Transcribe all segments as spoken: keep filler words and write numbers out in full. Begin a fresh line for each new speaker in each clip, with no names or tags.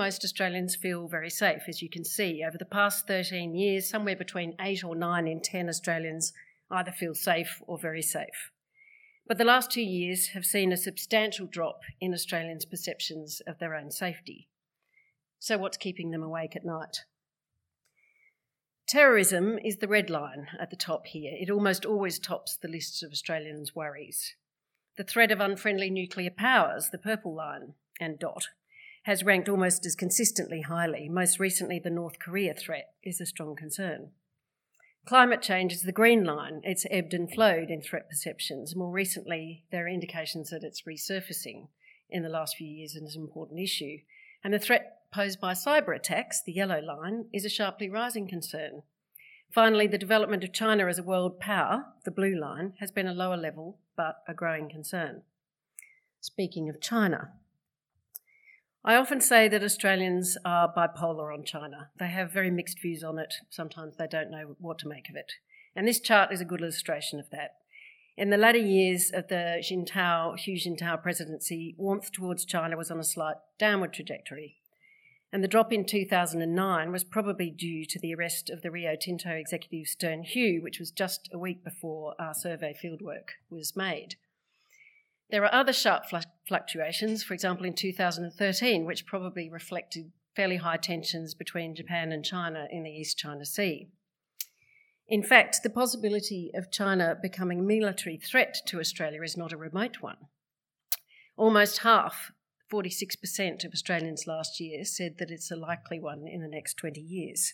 most Australians feel very safe, as you can see. Over the past thirteen years, somewhere between eight or nine in ten Australians either feel safe or very safe. But the last two years have seen a substantial drop in Australians' perceptions of their own safety. So what's keeping them awake at night? Terrorism is the red line at the top here. It almost always tops the list of Australians' worries. The threat of unfriendly nuclear powers, the purple line and dot, has ranked almost as consistently highly. Most recently, the North Korea threat is a strong concern. Climate change is the green line. It's ebbed and flowed in threat perceptions. More recently, there are indications that it's resurfacing in the last few years as an important issue. And the threat posed by cyber attacks, the yellow line, is a sharply rising concern. Finally, the development of China as a world power, the blue line, has been a lower level but a growing concern. Speaking of China, I often say that Australians are bipolar on China. They have very mixed views on it. Sometimes they don't know what to make of it. And this chart is a good illustration of that. In the latter years of the Jintao, Hu Jintao presidency, warmth towards China was on a slight downward trajectory. And the drop in two thousand nine was probably due to the arrest of the Rio Tinto executive Stern Hu, which was just a week before our survey fieldwork was made. There are other sharp fluctuations, for example in two thousand thirteen, which probably reflected fairly high tensions between Japan and China in the East China Sea. In fact, the possibility of China becoming a military threat to Australia is not a remote one. Almost half, forty-six percent of Australians last year said that it's a likely one in the next twenty years.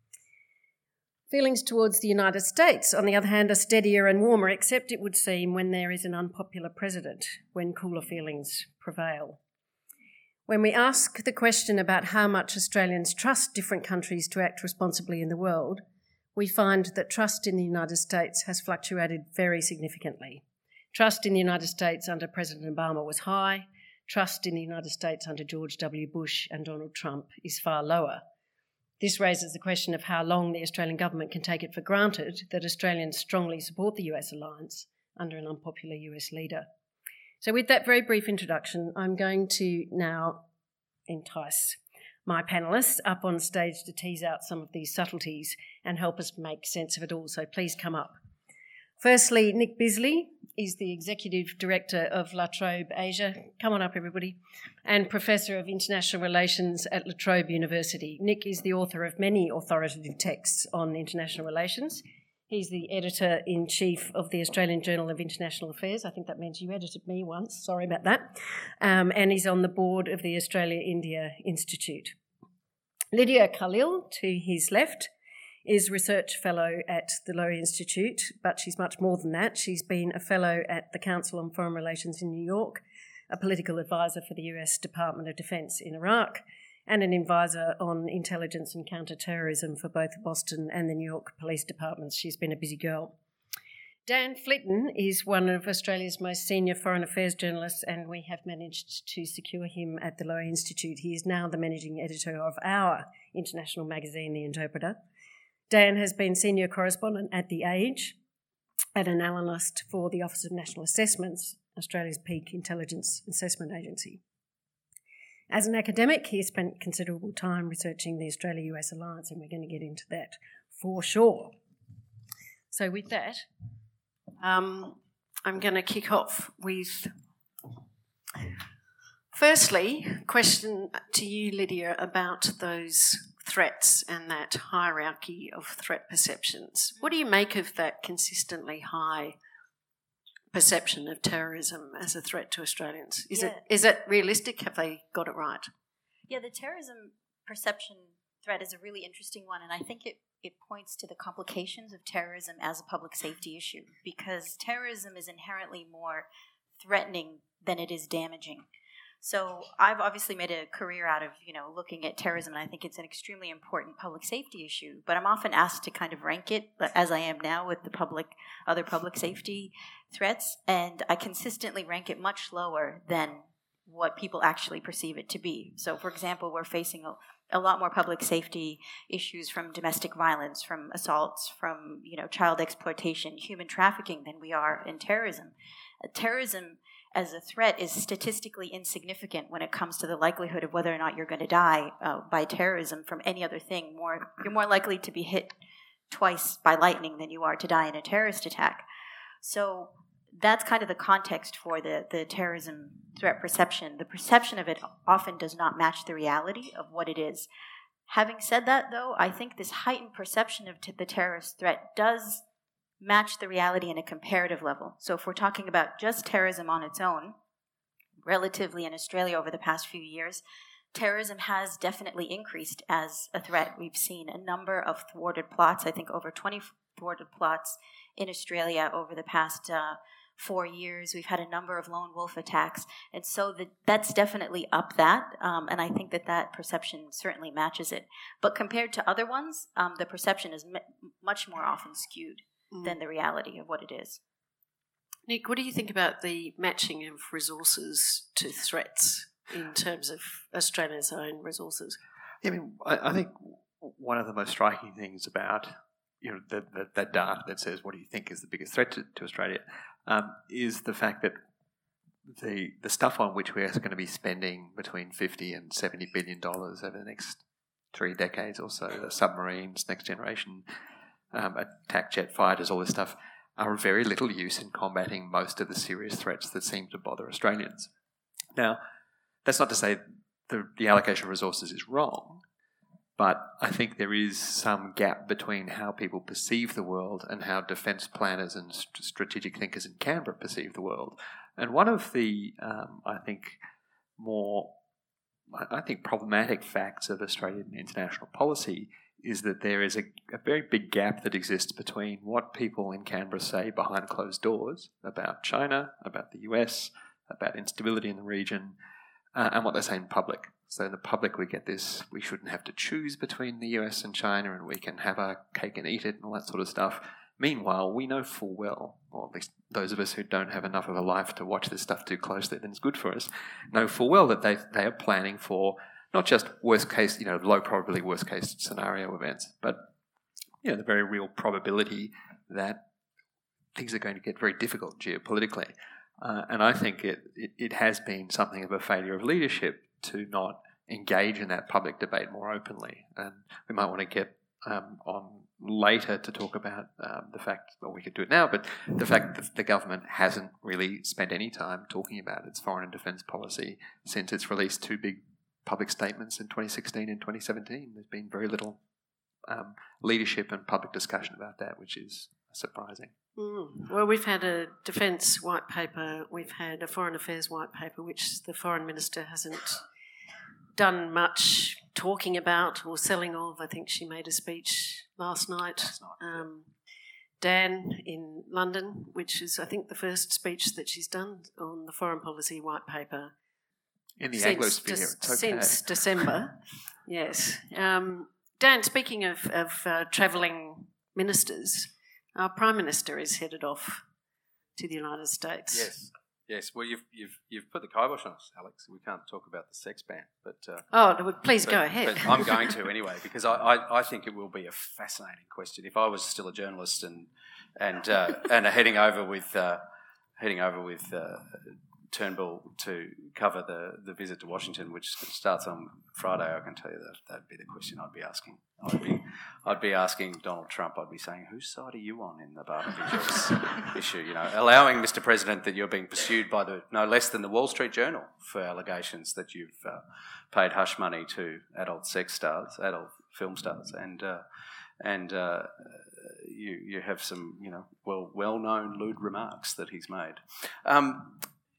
Feelings towards the United States, on the other hand, are steadier and warmer, except it would seem when there is an unpopular president, when cooler feelings prevail. When we ask the question about how much Australians trust different countries to act responsibly in the world, we find that trust in the United States has fluctuated very significantly. Trust in the United States under President Obama was high. Trust in the United States under George W. Bush and Donald Trump is far lower. This raises the question of how long the Australian government can take it for granted that Australians strongly support the U S alliance under an unpopular U S leader. So with that very brief introduction, I'm going to now entice my panellists up on stage to tease out some of these subtleties and help us make sense of it all. So please come up. Firstly, Nick Bisley is the Executive Director of La Trobe Asia. Come on up, everybody. And Professor of International Relations at La Trobe University. Nick is the author of many authoritative texts on international relations. He's the Editor-in-Chief of the Australian Journal of International Affairs. I think that means you edited me once. Sorry about that. Um, and he's on the board of the Australia-India Institute. Lydia Khalil, to his left, is Research Fellow at the Lowy Institute, but she's much more than that. She's been a Fellow at the Council on Foreign Relations in New York, a political advisor for the U S Department of Defence in Iraq, and an advisor on intelligence and counter-terrorism for both the Boston and the New York police departments. She's been a busy girl. Dan Flitton is one of Australia's most senior foreign affairs journalists, and we have managed to secure him at the Lowy Institute. He is now the managing editor of our international magazine, The Interpreter. Dan has been senior correspondent at The Age and an analyst for the Office of National Assessments, Australia's peak intelligence assessment agency. As an academic, he has spent considerable time researching the Australia-U S alliance, and we're going to get into that for sure. So with that, um, I'm going to kick off with, firstly, a question to you, Lydia, about those threats and that hierarchy of threat perceptions. What do you make of that consistently high perception of terrorism as a threat to Australians? Is yeah. it is it realistic? Have they got it right?
Yeah, the terrorism perception threat is a really interesting one, and I think it, it points to the complications of terrorism as a public safety issue, because terrorism is inherently more threatening than it is damaging. So I've obviously made a career out of, you know, looking at terrorism, and I think it's an extremely important public safety issue. But I'm often asked to kind of rank it, as I am now with the public, other public safety threats, and I consistently rank it much lower than what people actually perceive it to be. So, for example, we're facing a, a lot more public safety issues from domestic violence, from assaults, from, you know, child exploitation, human trafficking than we are in terrorism. Uh, terrorism as a threat is statistically insignificant when it comes to the likelihood of whether or not you're going to die uh, by terrorism from any other thing. More, you're more likely to be hit twice by lightning than you are to die in a terrorist attack. So that's kind of the context for the, the terrorism threat perception. The perception of it often does not match the reality of what it is. Having said that, though, I think this heightened perception of t- the terrorist threat does match the reality in a comparative level. So if we're talking about just terrorism on its own, relatively in Australia over the past few years, terrorism has definitely increased as a threat. We've seen a number of thwarted plots, I think over twenty thwarted plots in Australia over the past uh, four years. We've had a number of lone wolf attacks. And so the, that's definitely up that. Um, and I think that that perception certainly matches it. But compared to other ones, um, the perception is m- much more often skewed than the reality of what it is.
Nick, what do you think about the matching of resources to threats in terms of Australia's own resources?
Yeah, I mean, I, I think one of the most striking things about you know that that, that data that says what do you think is the biggest threat to, to Australia um, is the fact that the the stuff on which we're going to be spending between fifty and seventy billion dollars over the next three decades or so, the submarines, next generation Um, attack jet fighters, all this stuff, are of very little use in combating most of the serious threats that seem to bother Australians. Now, that's not to say the, the allocation of resources is wrong, but I think there is some gap between how people perceive the world and how defence planners and st- strategic thinkers in Canberra perceive the world. And one of the, um, I think, more, I think, problematic facts of Australian international policy is that there is a, a very big gap that exists between what people in Canberra say behind closed doors about China, about the U S, about instability in the region, uh, and what they say in public. So in the public we get this, we shouldn't have to choose between the U S and China and we can have our cake and eat it and all that sort of stuff. Meanwhile, we know full well, or at least those of us who don't have enough of a life to watch this stuff too closely then it's good for us, know full well that they they are planning for not just worst case, you know, low probability worst case scenario events, but you know, the very real probability that things are going to get very difficult geopolitically. Uh, and I think it, it it has been something of a failure of leadership to not engage in that public debate more openly. And we might want to get um, on later to talk about um, the fact, or we could do it now, but the fact that the government hasn't really spent any time talking about its foreign and defence policy since it's released two big public statements in twenty sixteen and twenty seventeen. There's been very little um, leadership and public discussion about that, which is surprising.
Mm. Well, we've had a defence white paper, we've had a foreign affairs white paper, which the foreign minister hasn't done much talking about or selling of. I think she made a speech last night, last night. Um, Dan in London, which is, I think, the first speech that she's done on the foreign policy white paper.
In the
since,
Anglosphere,
de-
it's okay.
Since December, yes. Um, Dan, speaking of, of uh, travelling ministers, our Prime Minister is headed off to the United States.
Yes, yes. Well, you've you've you've put the kibosh on us, Alex. We can't talk about the sex ban, but uh,
oh, well, please
but,
go ahead.
But I'm going to anyway because I, I, I think it will be a fascinating question. If I was still a journalist and and uh, and heading over with uh, heading over with. Uh, Turnbull to cover the, the visit to Washington, which starts on Friday, I can tell you that that'd be the question I'd be asking. I'd be I'd be asking Donald Trump. I'd be saying, whose side are you on in the Barnaby Joyce issue? You know, allowing Mister President that you're being pursued by the no less than the Wall Street Journal for allegations that you've uh, paid hush money to adult sex stars, adult film stars, and uh, and uh, you you have some you know well well known lewd remarks that he's made. Um,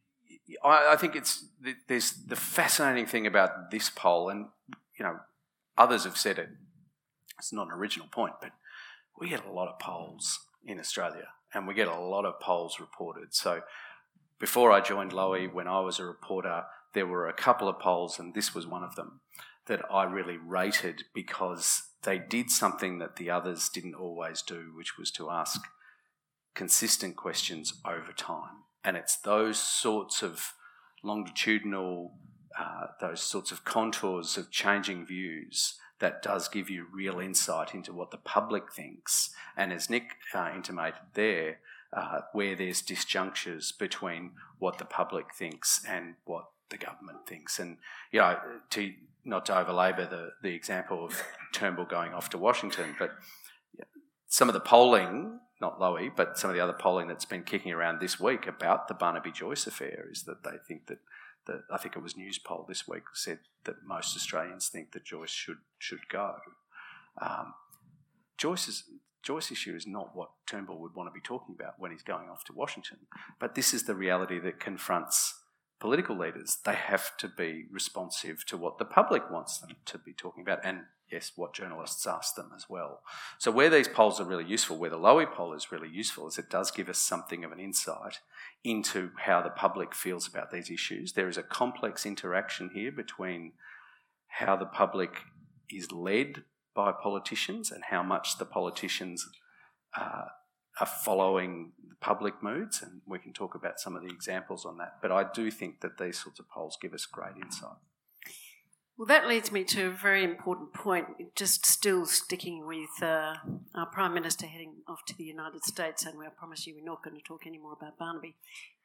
I, I think it's there's the fascinating thing about this poll, and you know, others have said it. It's not an original point, but we get a lot of polls in Australia, and we get a lot of polls reported. So, before I joined Lowy, when I was a reporter, there were a couple of polls, and this was one of them that I really rated because they did something that the others didn't always do, which was to ask consistent questions over time. And it's those sorts of longitudinal, uh, those sorts of contours of changing views that does give you real insight into what the public thinks. And as Nick uh, intimated there, uh, where there's disjunctures between what the public thinks and what the government thinks. And, you know, to not to overlabour the, the example of Turnbull going off to Washington, but some of the polling, not Lowy, but some of the other polling that's been kicking around this week about the Barnaby-Joyce affair is that they think that, that I think it was Newspoll this week said that most Australians think that Joyce should should go. Um, Joyce's Joyce issue is not what Turnbull would want to be talking about when he's going off to Washington, but this is the reality that confronts political leaders. They have to be responsive to what the public wants them to be talking about, and yes, what journalists ask them as well. So where these polls are really useful, where the Lowy poll is really useful, is it does give us something of an insight into how the public feels about these issues. There is a complex interaction here between how the public is led by politicians and how much the politicians uh, are following the public moods, and we can talk about some of the examples on that. But I do think that these sorts of polls give us great insight.
Well, that leads me to a very important point, just still sticking with uh, our Prime Minister heading off to the United States, and I promise you we're not going to talk any more about Barnaby,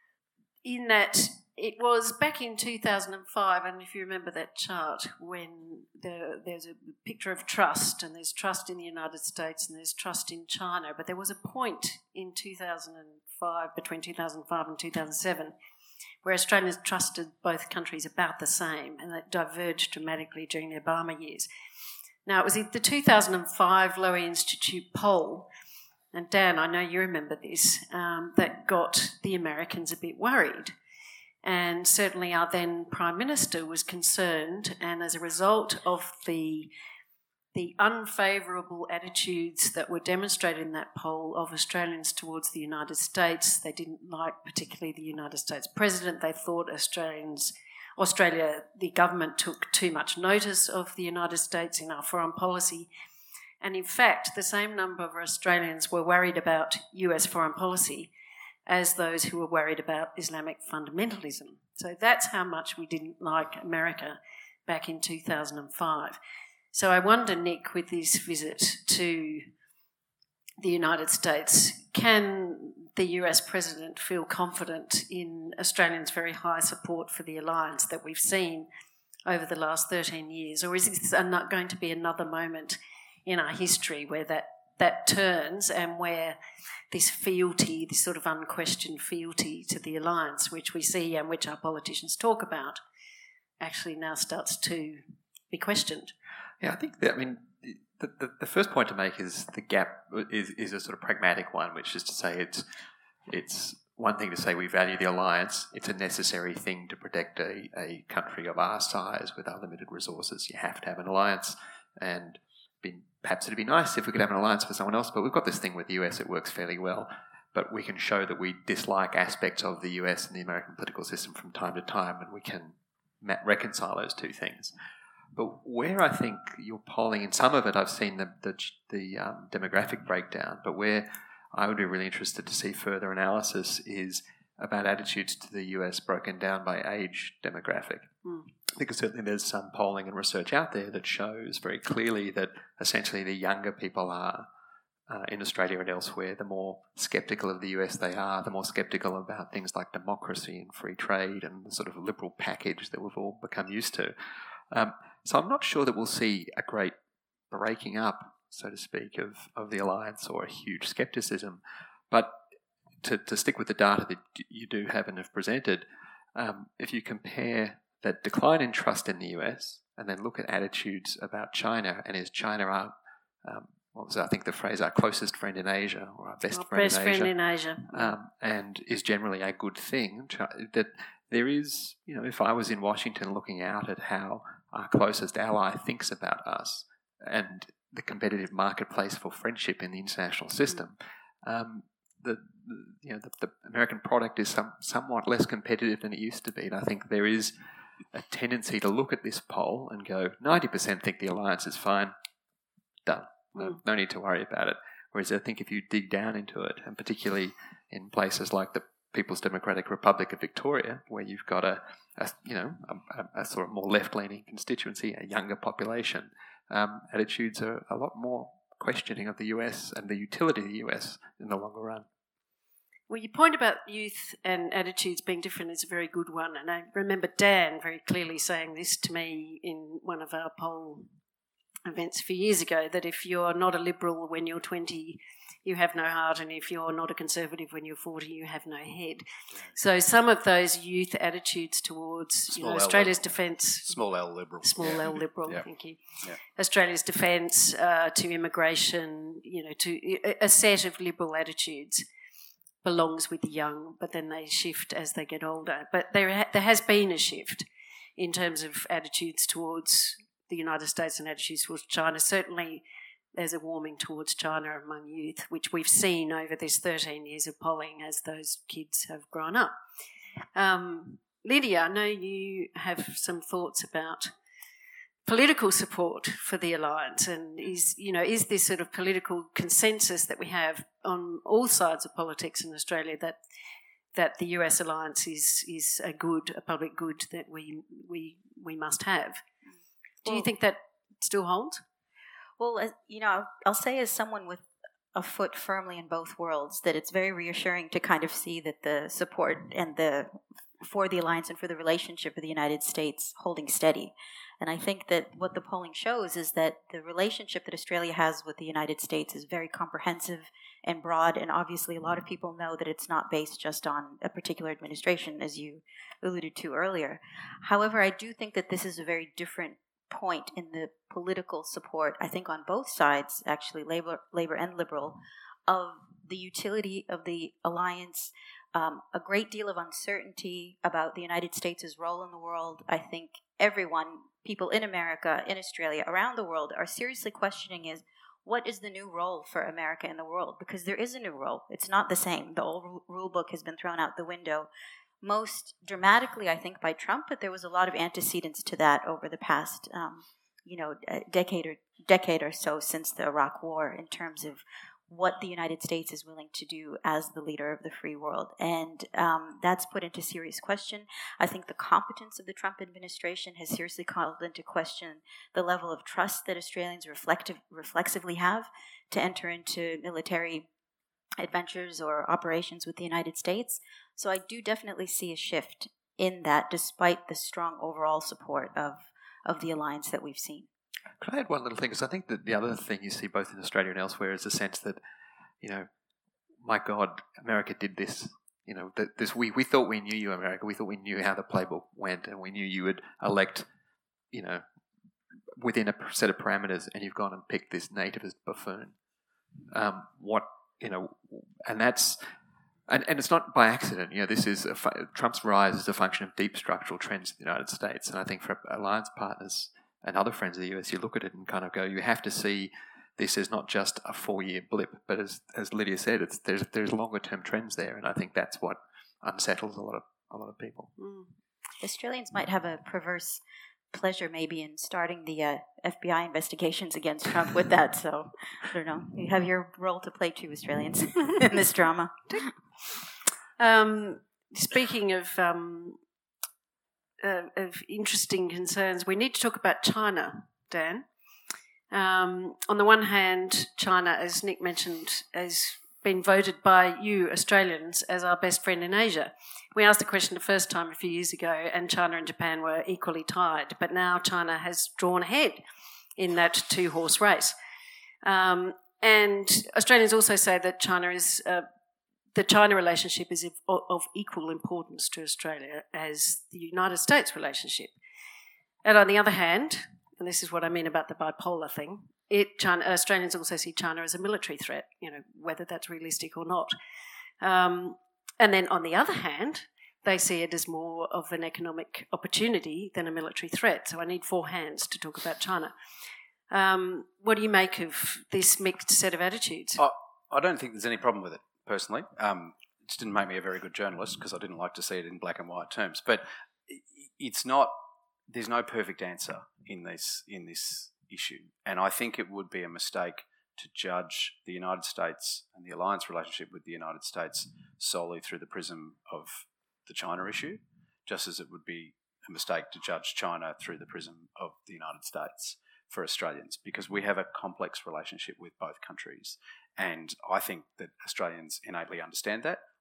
in that it was back in two thousand five, and if you remember that chart, when the, there's a picture of trust, and there's trust in the United States and there's trust in China, but there was a point in two thousand five, between two thousand five and two thousand seven, where Australians trusted both countries about the same, and that diverged dramatically during the Obama years. Now, it was the two thousand five Lowy Institute poll, and Dan, I know you remember this, um, that got the Americans a bit worried. And certainly our then Prime Minister was concerned, and as a result of the the unfavourable attitudes that were demonstrated in that poll of Australians towards the United States, they didn't like particularly the United States President. They thought Australians, Australia, the government took too much notice of the United States in our foreign policy. And in fact, the same number of Australians were worried about U S foreign policy as those who were worried about Islamic fundamentalism. So that's how much we didn't like America back in two thousand five. So I wonder, Nick, with this visit to the United States, can the U S President feel confident in Australians' very high support for the alliance that we've seen over the last thirteen years? Or is this not going to be another moment in our history where that, that turns, and where this fealty, this sort of unquestioned fealty to the alliance, which we see and which our politicians talk about, actually now starts to be questioned?
Yeah, I think that, I mean, the, the, the first point to make is the gap is, is a sort of pragmatic one, which is to say it's it's one thing to say we value the alliance. It's a necessary thing to protect a, a country of our size with our limited resources. You have to have an alliance, and been, perhaps it'd be nice if we could have an alliance for someone else, but we've got this thing with the U S, it works fairly well. But we can show that we dislike aspects of the U S and the American political system from time to time, and we can reconcile those two things. But where I think you're polling, in some of it I've seen the the, the um, demographic breakdown, but where I would be really interested to see further analysis is about attitudes to the U S broken down by age demographic. Mm. Because certainly there's some polling and research out there that shows very clearly that essentially the younger people are uh, in Australia and elsewhere, the more sceptical of the U S they are, the more sceptical about things like democracy and free trade and the sort of liberal package that we've all become used to. Um, so I'm not sure that we'll see a great breaking up, so to speak, of, of the alliance or a huge scepticism. But to, to stick with the data that you do have and have presented, um, if you compare that decline in trust in the U S and then look at attitudes about China, and is China our, um, what was I think the phrase, our closest friend in Asia, or our best
our
friend
best
in
friend
Asia,
in Asia.
Um, and is generally a good thing, that there is, you know, if I was in Washington looking out at how our closest ally thinks about us and the competitive marketplace for friendship in the international system, um, the, the you know the, the American product is some, somewhat less competitive than it used to be. And I think there is a tendency to look at this poll and go, ninety percent think the alliance is fine, done, no, no need to worry about it. Whereas I think if you dig down into it, and particularly in places like the People's Democratic Republic of Victoria, where you've got a, a you know a, a sort of more left-leaning constituency, a younger population, um, attitudes are a lot more questioning of the U S and the utility of the U S in the longer run.
Well, your point about youth and attitudes being different is a very good one. And I remember Dan very clearly saying this to me in one of our poll events a few years ago, that if you're not a Liberal when you're twenty, you have no heart, and if you're not a Conservative when you're forty, you have no head. So some of those youth attitudes towards you know, Australia's defence...
Small L Liberal.
Small
yeah.
L Liberal,
yeah.
thank you.
Yeah.
Australia's defence uh, to immigration, you know, to a set of Liberal attitudes belongs with the young, but then they shift as they get older. But there, ha- there has been a shift in terms of attitudes towards the United States and attitudes towards China. Certainly there's a warming towards China among youth, which we've seen over this thirteen years of polling as those kids have grown up. Um, Lydia, I know you have some thoughts about political support for the alliance, and is you know is this sort of political consensus that we have on all sides of politics in Australia that that the U S alliance is is a good, a public good that we we we must have? Do
well,
you think that still holds?
Well, as, you know, I'll say as someone with a foot firmly in both worlds that it's very reassuring to kind of see that the support and the for the alliance and for the relationship with the United States holding steady. And I think that what the polling shows is that the relationship that Australia has with the United States is very comprehensive and broad, and obviously a lot of people know that it's not based just on a particular administration, as you alluded to earlier. However, I do think that this is a very different point in the political support, I think on both sides, actually, Labour, Labour and Liberal, of the utility of the alliance, um, a great deal of uncertainty about the United States' role in the world. I think everyone, people in America, in Australia, around the world, are seriously questioning is, what is the new role for America in the world? Because there is a new role. It's not the same. The old rule book has been thrown out the window, most dramatically, I think, by Trump, but there was a lot of antecedents to that over the past, um, you know, decade or decade or so since the Iraq War, in terms of what the United States is willing to do as the leader of the free world. And um, that's put into serious question. I think the competence of the Trump administration has seriously called into question the level of trust that Australians reflective, reflexively have to enter into military adventures or operations with the United States. So I do definitely see a shift in that, despite the strong overall support of, of the alliance that we've seen.
Can I add one little thing? Because I think that the other thing you see both in Australia and elsewhere is the sense that, you know, my God, America did this. You know, that this we, we thought we knew you, America. We thought we knew how the playbook went, and we knew you would elect, you know, within a set of parameters, and you've gone and picked this nativist buffoon. Um, what you know, and that's. And, and it's not by accident. You know, this is a fu- Trump's rise is a function of deep structural trends in the United States. And I think for alliance partners and other friends of the U S, you look at it and kind of go, you have to see this as not just a four-year blip, but as as Lydia said, it's there's there's longer-term trends there, and I think that's what unsettles a lot of a lot of people.
Mm. Australians might have a perverse pleasure maybe in starting the uh, F B I investigations against Trump with that. So I don't know. You have your role to play too, Australians, in this drama.
Um, speaking of um, uh, of interesting concerns, we need to talk about China, Dan. Um, on the one hand, China, as Nick mentioned, has been voted by you Australians as our best friend in Asia. We asked the question the first time a few years ago, and China and Japan were equally tied, but now China has drawn ahead in that two-horse race. Um, and Australians also say that China is uh, the China relationship is of, of equal importance to Australia as the United States relationship. And on the other hand, and this is what I mean about the bipolar thing, it China, Australians also see China as a military threat, you know, whether that's realistic or not. Um, and then on the other hand, they see it as more of an economic opportunity than a military threat. So I need four hands to talk about China. Um, what do you make of this mixed set of attitudes?
I, I don't think there's any problem with it, personally. Um, it just didn't make me a very good journalist because I didn't like to see it in black and white terms. But it's not, there's no perfect answer in this in this issue. And I think it would be a mistake to judge the United States and the alliance relationship with the United States solely through the prism of the China issue, just as it would be a mistake to judge China through the prism of the United States for Australians, because we have a complex relationship with both countries. And I think that Australians innately understand that.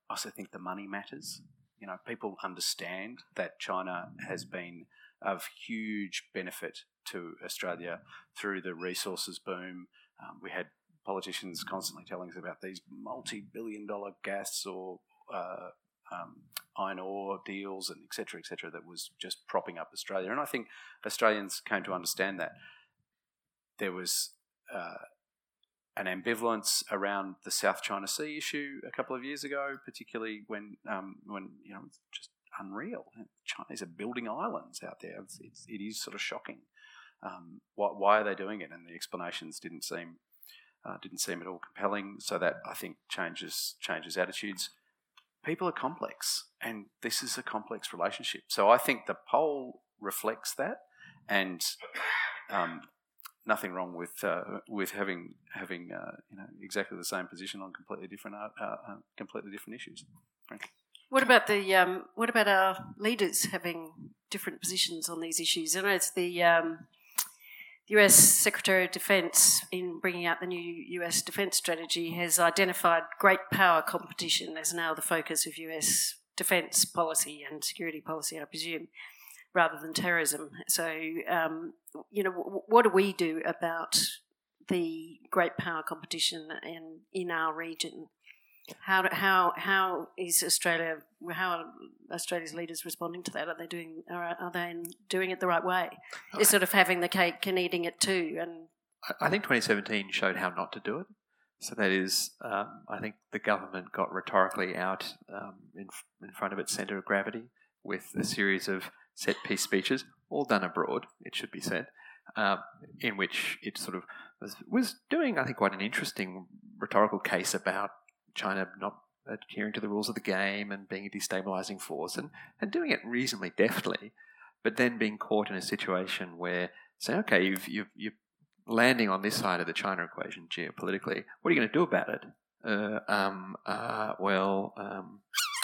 I also think the money matters. You know, people understand that China has been of huge benefit to Australia through the resources boom. Um, we had politicians constantly telling us about these multi-billion dollar gas or uh, um, iron ore deals and et cetera, et cetera, that was just propping up Australia. And I think Australians came to understand that. There was uh, an ambivalence around the South China Sea issue a couple of years ago, particularly when, um, when you know, it's just unreal. Chinese are building islands out there. It's, it's, it is sort of shocking. Um, why, why are they doing it? And the explanations didn't seem uh, didn't seem at all compelling. So that, I think, changes changes attitudes. People are complex, and this is a complex relationship. So I think the poll reflects that, and um, nothing wrong with uh, with having having uh, you know exactly the same position on completely different uh, uh, completely different issues. Frankly.
What about the um, what about our leaders having different positions on these issues? I know it's the um, U S Secretary of Defence, in bringing out the new U S defence strategy, has identified great power competition as now the focus of U S defence policy and security policy, I presume, rather than terrorism. So, um, you know, w- what do we do about the great power competition in in our region? How do, how how is Australia? How are Australia's leaders responding to that? Are they doing are, are they doing it the right way? Is sort of having the cake and eating it too? And
I think twenty seventeen showed how not to do it. So that is, um, I think the government got rhetorically out um, in in front of its centre of gravity with a series of set piece speeches, all done abroad, it should be said, um, in which it sort of was, was doing, I think, quite an interesting rhetorical case about China not adhering to the rules of the game and being a destabilising force, and, and doing it reasonably deftly, but then being caught in a situation where saying, okay, you've, you've, you're landing on this side of the China equation geopolitically, what are you going to do about it? Uh, um, uh, well, um,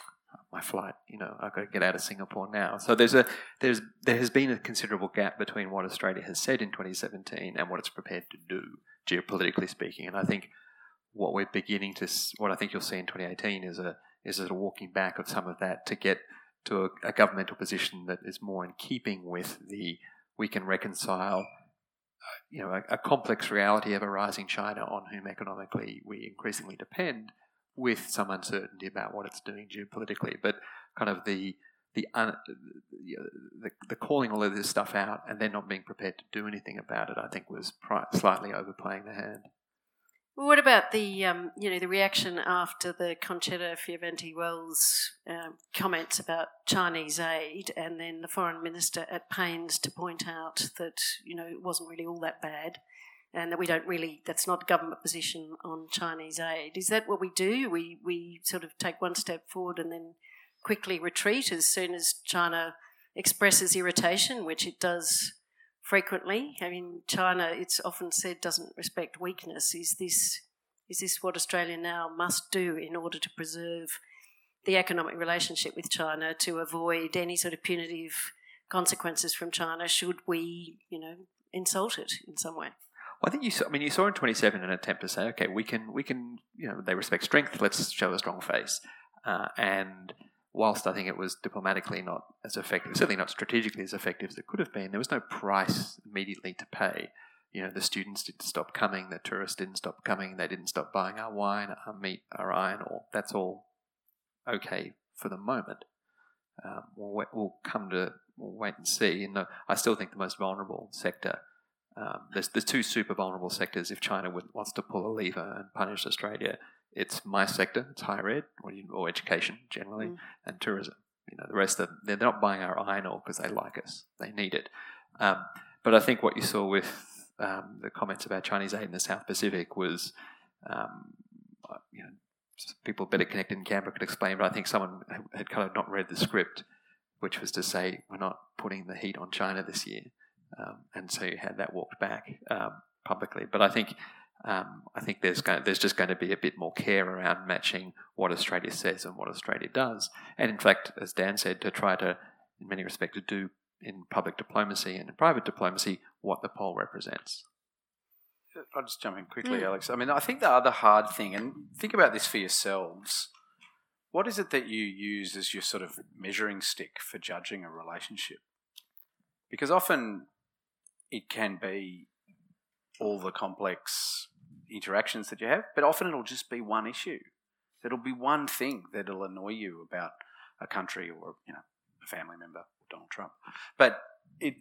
my flight, you know, I've got to get out of Singapore now. So there's a there's there has been a considerable gap between what Australia has said in twenty seventeen and what it's prepared to do, geopolitically speaking, and I think what we're beginning to, what I think you'll see in twenty eighteen is a is a walking back of some of that to get to a, a governmental position that is more in keeping with the we can reconcile, you know, a, a complex reality of a rising China on whom economically we increasingly depend, with some uncertainty about what it's doing geopolitically, but kind of the the un, the, the calling all of this stuff out and then not being prepared to do anything about it, I think was pri- slightly overplaying the hand.
Well, what about the um, you know the reaction after the Conchetta Fierravanti-Wells um, comments about Chinese aid, and then the foreign minister at pains to point out that you know it wasn't really all that bad, and that we don't really that's not government position on Chinese aid. Is that what we do? We we sort of take one step forward and then quickly retreat as soon as China expresses irritation, which it does frequently. I mean, China, it's often said, doesn't respect weakness. Is this is this what Australia now must do in order to preserve the economic relationship with China, to avoid any sort of punitive consequences from China should we, you know, insult it in some way?
Well, I think you saw, I mean, you saw in twenty-seven an attempt to say, okay, we can, we can, you know, they respect strength, let's show a strong face. Uh, and whilst I think it was diplomatically not as effective, certainly not strategically as effective as it could have been, there was no price immediately to pay. You know, the students didn't stop coming, the tourists didn't stop coming, they didn't stop buying our wine, our meat, our iron ore. That's all okay for the moment. Um, we'll, we'll come to, we'll wait and see. And I still think the most vulnerable sector, um, there's, there's two super vulnerable sectors if China would, wants to pull a lever and punish Australia. It's my sector, it's higher ed, or, or education generally, mm. and tourism. You know, the rest of they're not buying our iron ore because they like us; they need it. Um, but I think what you saw with um, the comments about Chinese aid in the South Pacific was, um, you know, people better connected in Canberra could explain. But I think someone had kind of not read the script, which was to say we're not putting the heat on China this year, um, and so you had that walked back um, publicly. But I think. Um, I think there's going, there's just going to be a bit more care around matching what Australia says and what Australia does. And in fact, as Dan said, to try to, in many respects, to do in public diplomacy and in private diplomacy what the poll represents.
I'll just jump in quickly,
mm.
Alex. I mean, I think the other hard thing, and think about this for yourselves, what is it that you use as your sort of measuring stick for judging a relationship? Because often it can be all the complex interactions that you have, but often it'll just be one issue. It'll be one thing that'll annoy you about a country or, you know, a family member, Donald Trump. But it,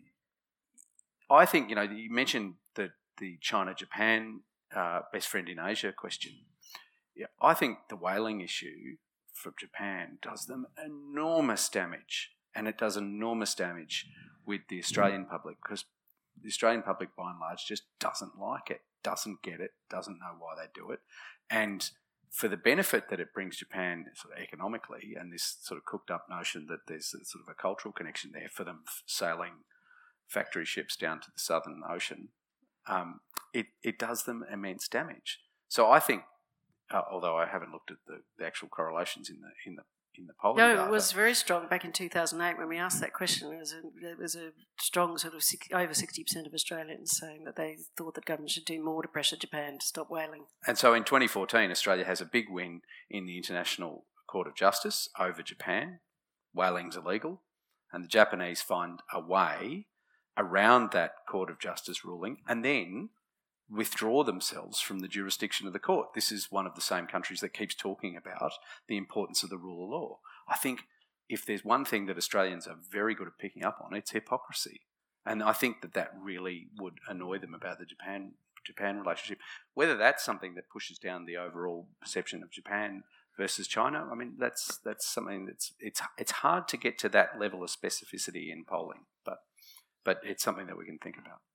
I think, you know, you mentioned the, the China-Japan uh, best friend in Asia question. Yeah, I think the whaling issue from Japan does them enormous damage, and it does enormous damage with the Australian public, because the Australian public, by and large, just doesn't like it, doesn't get it, doesn't know why they do it. And for the benefit that it brings Japan sort of economically, and this sort of cooked up notion that there's a, sort of a cultural connection there for them sailing factory ships down to the Southern Ocean, um, it, it does them immense damage. So I think, uh, although I haven't looked at the, the actual correlations in the in the in the polling
No,
data.
it was very strong back in two thousand eight when we asked that question. It was a, it was a strong sort of six, over sixty percent of Australians saying that they thought that government should do more to pressure Japan to stop whaling.
And so in twenty fourteen, Australia has a big win in the International Court of Justice over Japan. Whaling's illegal, and the Japanese find a way around that Court of Justice ruling and then withdraw themselves from the jurisdiction of the court. This is one of the same countries that keeps talking about the importance of the rule of law. I think if there's one thing that Australians are very good at picking up on, it's hypocrisy. And I think that that really would annoy them about the Japan Japan relationship. Whether that's something that pushes down the overall perception of Japan versus China, I mean, that's that's something that's it's it's hard to get to that level of specificity in polling, but but it's something that we can think about.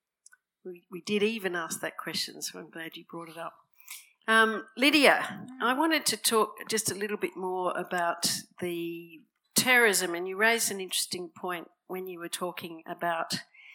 We, we did even ask that question, so I'm glad you brought it up. Um, Lydia, I wanted to talk just a little bit more about the terrorism, and you raised an interesting point when you were talking about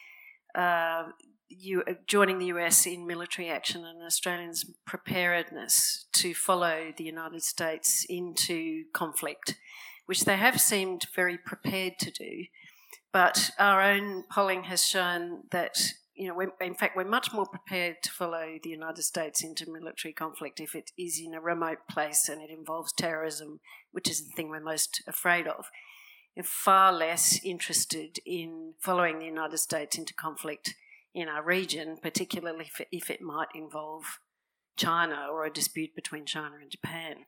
uh, you joining the U S in military action and Australians' preparedness to follow the United States into conflict, which they have seemed very prepared to do. But our own polling has shown that, you know, we're, in fact, we're much more prepared to follow the United States into military conflict if it is in a remote place and it involves terrorism, which is the thing we're most afraid of. We're far less interested in following the United States into conflict in our region, particularly if it, if it might involve China or a dispute between China and Japan.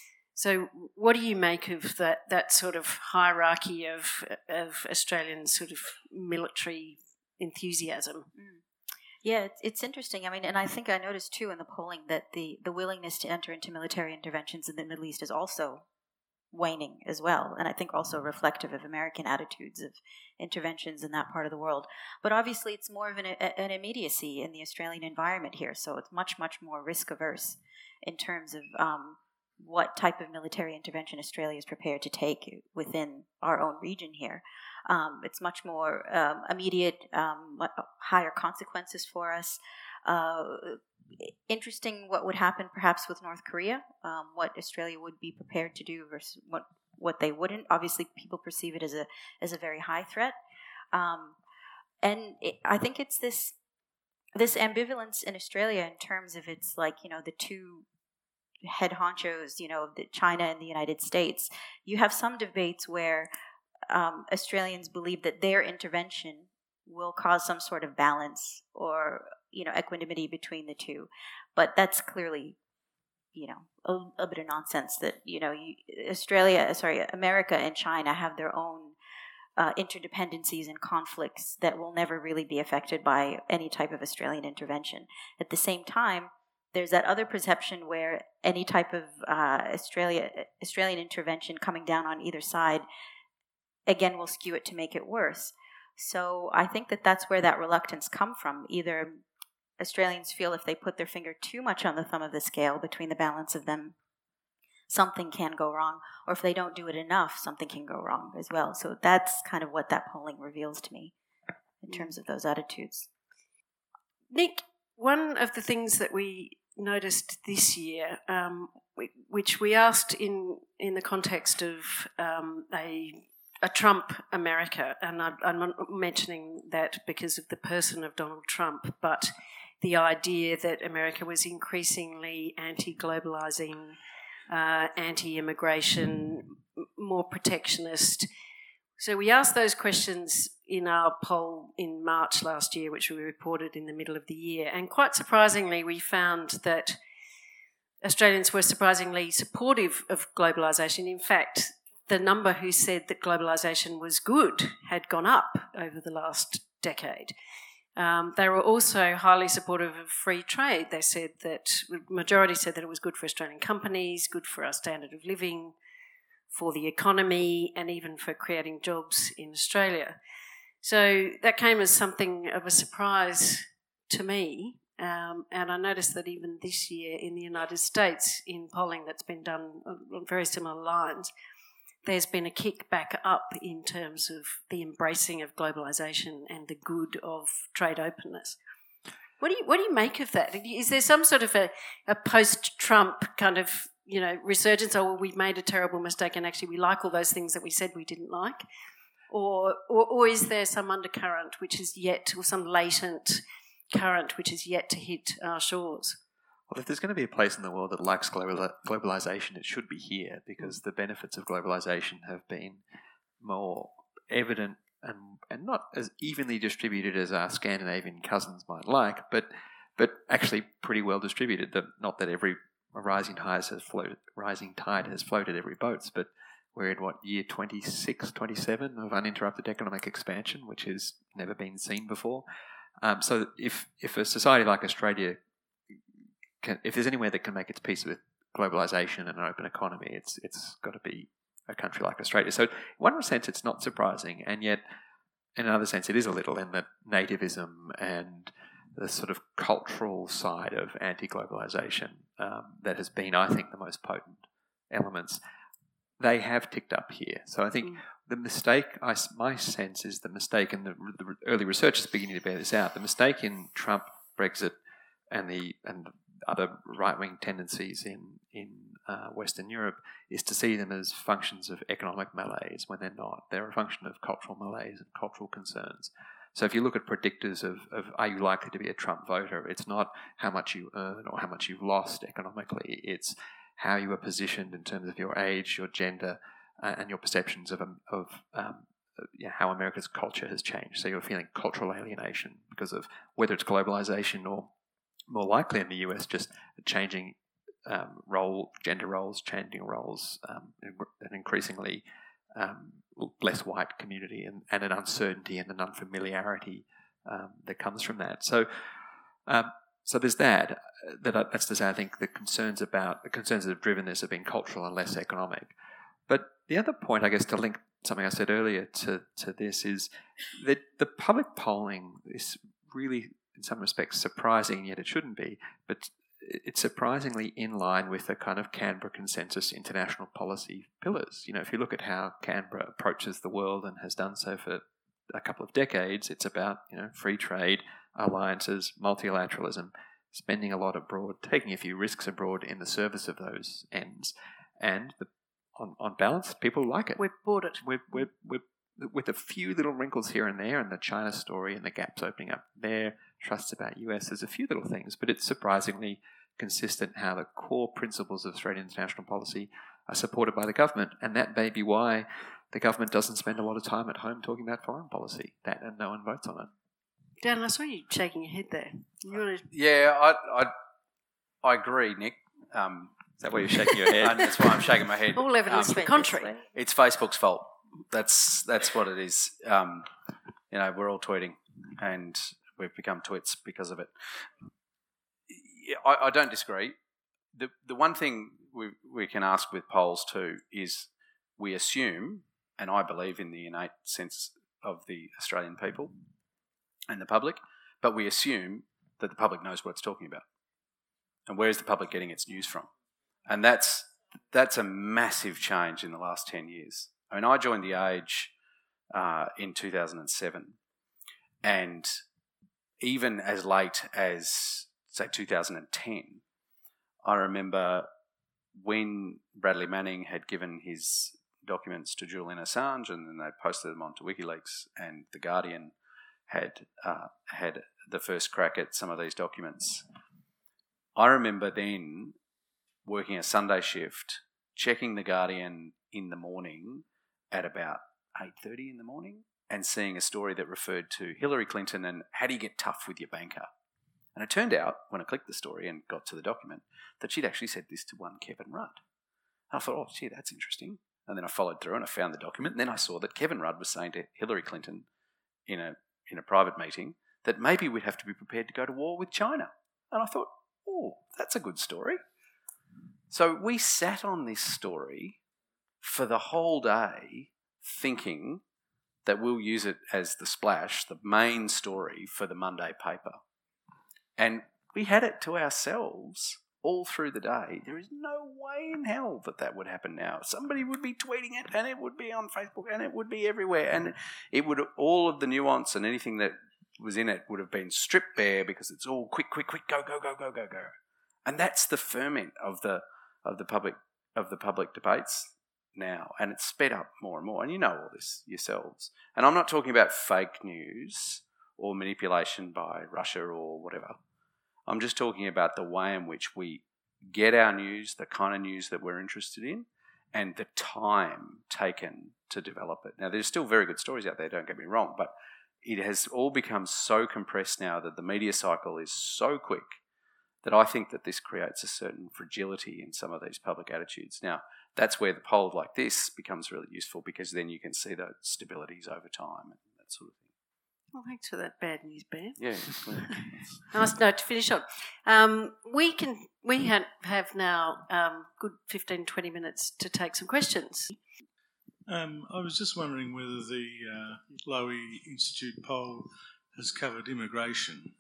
So what do you make of that, that sort of hierarchy of, of Australian sort of military enthusiasm?
Mm. Yeah, it's, it's interesting. I mean, and I think I noticed too in the polling that the, the willingness to enter into military interventions in the Middle East is also waning as well, and I think also reflective of American attitudes of interventions in that part of the world. But obviously it's more of an, an immediacy in the Australian environment here, so it's much, much more risk-averse in terms of um, what type of military intervention Australia is prepared to take within our own region here. Um, it's much more um, immediate, um, higher consequences for us. Uh, interesting what would happen perhaps with North Korea, um, what Australia would be prepared to do versus what, what they wouldn't. Obviously, people perceive it as a as a very high threat. Um, and it, I think it's this this ambivalence in Australia in terms of it's like, you know, the two head honchos, you know, the China and the United States. You have some debates where um, Australians believe that their intervention will cause some sort of balance or, you know, equanimity between the two. But that's clearly, you know, a, a bit of nonsense that, you know, you, Australia, sorry, America and China have their own uh, interdependencies and conflicts that will never really be affected by any type of Australian intervention. At the same time, there's that other perception where any type of uh, Australia Australian intervention coming down on either side, again, will skew it to make it worse. So I think that that's where that reluctance comes from. Either Australians feel if they put their finger too much on the thumb of the scale between the balance of them, something can go wrong, or if they don't do it enough, something can go wrong as well. So that's kind of what that polling reveals to me in terms of those attitudes.
Nick, one of the things that we noticed this year, um, which we asked in, in the context of um, a a Trump America, and I, I'm not mentioning that because of the person of Donald Trump, but the idea that America was increasingly anti-globalizing, uh, anti-immigration, m- more protectionist. So we asked those questions in our poll in March last year, which we reported in the middle of the year. And quite surprisingly, we found that Australians were surprisingly supportive of globalisation. In fact, the number who said that globalisation was good had gone up over the last decade. Um, they were also highly supportive of free trade. They said that, the majority said that it was good for Australian companies, good for our standard of living, for the economy, and even for creating jobs in Australia. So that came as something of a surprise to me. Um, and I noticed that even this year in the United States, in polling that's been done on very similar lines, there's been a kick back up in terms of the embracing of globalisation and the good of trade openness. What do you what do you make of that? Is there some sort of a, a post-Trump kind of, you know, resurgence? Oh, well, we made a terrible mistake and actually we like all those things that we said we didn't like? Or or, or is there some undercurrent which is yet, or some latent current which is yet to hit our shores?
Well, if there's going to be a place in the world that likes global, globalisation, it should be here, because the benefits of globalisation have been more evident and, and not as evenly distributed as our Scandinavian cousins might like, but but actually pretty well distributed. The, not that every rising tide has floated, rising tide has floated every boat, but we're in, what, year twenty-six, twenty-seven of uninterrupted economic expansion, which has never been seen before. Um, so if if a society like Australia, can, if there's anywhere that can make its peace with globalisation and an open economy, it's it's got to be a country like Australia. So in one sense, it's not surprising, and yet in another sense, it is a little, in that nativism and the sort of cultural side of anti-globalisation um, that has been, I think, the most potent elements, they have ticked up here. So I think mm. the mistake, I, my sense is the mistake, and the, the early research is beginning to bear this out, the mistake in Trump, Brexit, and the and other right-wing tendencies in, in uh, Western Europe is to see them as functions of economic malaise when they're not. They're a function of cultural malaise and cultural concerns. So if you look at predictors of, of are you likely to be a Trump voter, it's not how much you earn or how much you've lost economically. It's how you are positioned in terms of your age, your gender, uh, and your perceptions of, um, of um, you know, how America's culture has changed. So you're feeling cultural alienation because of whether it's globalization or, more likely in the U S, just changing um, role, gender roles, changing roles, um, an increasingly um, less white community, and, and an uncertainty and an unfamiliarity um, that comes from that. So, um, so there's that. That I, that's to say, I think the concerns about the concerns that have driven this have been cultural and less economic. But the other point, I guess, to link something I said earlier to to this is that the public polling is really, in some respects, surprising, yet it shouldn't be, but it's surprisingly in line with the kind of Canberra consensus international policy pillars. You know, if you look at how Canberra approaches the world and has done so for a couple of decades, it's about, you know, free trade, alliances, multilateralism, spending a lot abroad, taking a few risks abroad in the service of those ends. And the, on, on balance, people like it.
We've bought it.
We're, we're, we're, with a few little wrinkles here and there, and the China story and the gaps opening up there, trusts about U S, there's a few little things, but it's surprisingly consistent how the core principles of Australian international policy are supported by the government, and that may be why the government doesn't spend a lot of time at home talking about foreign policy, that and no one votes on it.
Dan, I saw you shaking your head there. You want to...
Yeah, I, I, I agree, Nick. Um,
Is that why you're shaking your head?
and that's why I'm shaking my head.
All evidence
um,
to the contrary.
It's Facebook's fault. That's that's what it is. Um, you know, we're all tweeting, and we've become twits because of it. Yeah, I, I don't disagree. The the one thing we we can ask with polls too is we assume, and I believe in the innate sense of the Australian people and the public, but we assume that the public knows what it's talking about. And where is the public getting its news from? And that's that's a massive change in the last ten years. I mean, I joined The Age uh, in two thousand seven, and even as late as, say, two thousand ten, I remember when Bradley Manning had given his documents to Julian Assange, and then they posted them onto WikiLeaks, and The Guardian had uh, had the first crack at some of these documents. I remember then working a Sunday shift, checking The Guardian in the morning at about eight thirty in the morning and seeing a story that referred to Hillary Clinton and how do you get tough with your banker. And it turned out, when I clicked the story and got to the document, that she'd actually said this to one Kevin Rudd. And I thought, oh, gee, that's interesting. And then I followed through and I found the document. And then I saw that Kevin Rudd was saying to Hillary Clinton in a in a private meeting that maybe we'd have to be prepared to go to war with China. And I thought, oh, that's a good story. So we sat on this story for the whole day thinking that we'll use it as the splash, the main story for the Monday paper. And we had it to ourselves all through the day. There is no way in hell that that would happen now. Somebody would be tweeting it and it would be on Facebook and it would be everywhere. And it would, all of the nuance and anything that was in it would have been stripped bare because it's all quick, quick, quick, go, go, go, go, go, go. And that's the ferment of the of the public of the public debates now. And it's sped up more and more. And you know all this yourselves. And I'm not talking about fake news or manipulation by Russia or whatever. I'm just talking about the way in which we get our news, the kind of news that we're interested in, and the time taken to develop it. Now, there's still very good stories out there, don't get me wrong, but it has all become so compressed now that the media cycle is so quick that I think that this creates a certain fragility in some of these public attitudes. Now, that's where the poll like this becomes really useful because then you can see the stabilities over time and that sort of thing.
Well, thanks for that bad news, Bear.
Yeah.
Nice note to finish on. Um, we can we have, have now um, good fifteen, twenty minutes to take some questions.
Um, I was just wondering whether the uh, Lowy Institute poll has covered immigration.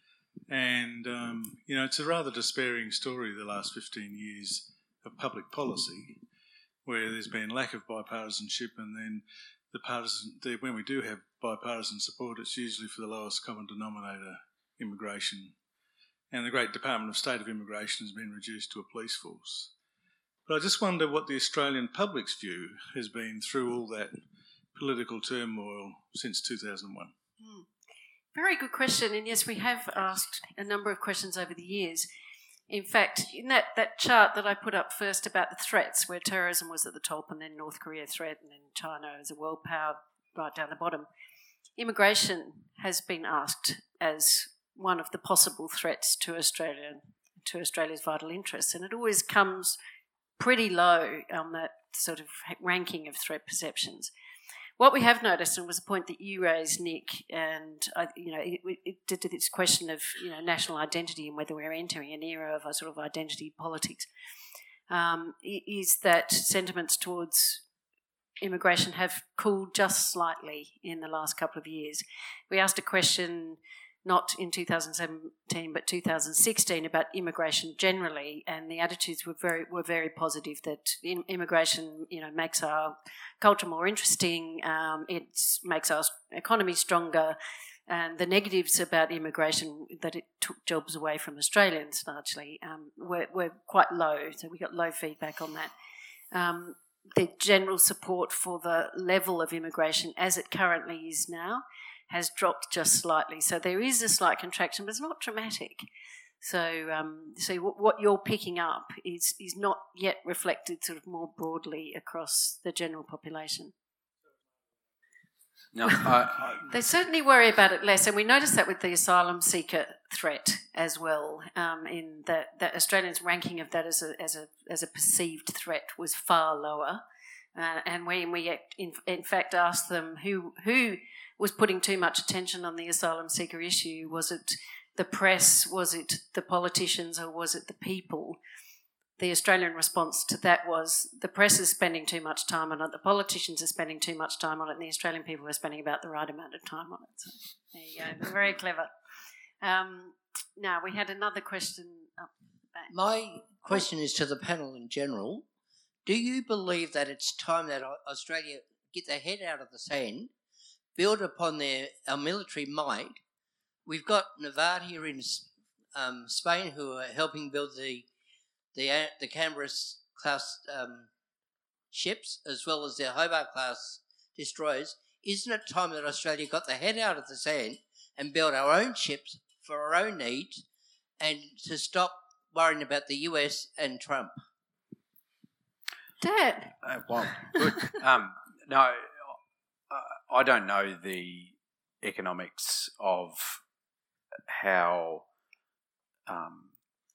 And, um, you know, it's a rather despairing story the last fifteen years of public policy where there's been lack of bipartisanship and then the partisan, the, when we do have bipartisan support, it's usually for the lowest common denominator, immigration. And the great Department of State of Immigration has been reduced to a police force. But I just wonder what the Australian public's view has been through all that political turmoil since two thousand one.
Hmm. Very good question. And yes, we have asked a number of questions over the years. In fact, in that, that chart that I put up first about the threats, where terrorism was at the top and then North Korea threat and then China as a world power right down the bottom, immigration has been asked as one of the possible threats to Australia, to Australia's vital interests. And it always comes pretty low on that sort of ranking of threat perceptions. What we have noticed, and was a point that you raised, Nick, and uh, you know, it, it did to this question of you know national identity and whether we're entering an era of a sort of identity politics, um, is that sentiments towards immigration have cooled just slightly in the last couple of years. We asked a question not in two thousand seventeen but two thousand sixteen about immigration generally, and the attitudes were very were very positive that immigration you know makes our culture more interesting, um, it makes our economy stronger, and the negatives about immigration, that it took jobs away from Australians largely, um, were, were quite low, so we got low feedback on that. Um, the general support for the level of immigration as it currently is now has dropped just slightly. So there is a slight contraction, but it's not dramatic. So, um, so what you're picking up is is not yet reflected sort of more broadly across the general population.
No, I, I,
they certainly worry about it less, and we noticed that with the asylum seeker threat as well. Um, in that, that Australians' ranking of that as a as a as a perceived threat was far lower, uh, and when we in, in fact asked them who who was putting too much attention on the asylum seeker issue, was it the press, was it the politicians, or was it the people? The Australian response to that was the press is spending too much time on it, the politicians are spending too much time on it, and the Australian people are spending about the right amount of time on it. So there you go, very clever. Um, now, we had another question up back.
My question is to the panel in general. Do you believe that it's time that Australia get their head out of the sand, build upon their our military might? We've got Navarre here in um, Spain who are helping build the the uh, the Canberra-class um, ships as well as their Hobart-class destroyers. Isn't it time that Australia got their head out of the sand and built our own ships for our own needs and to stop worrying about the U S and Trump?
Dad.
Uh, well, good. um, no, uh, I don't know the economics of how um,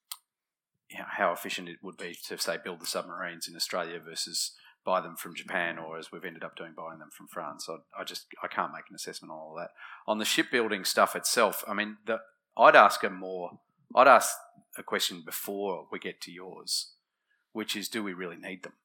you know, how efficient it would be to, say, build the submarines in Australia versus buy them from Japan, or as we've ended up doing, buying them from France. I, I just I can't make an assessment on all that. On the shipbuilding stuff itself, I mean, the, I'd ask a more, I'd ask a question before we get to yours, which is, do we really need them?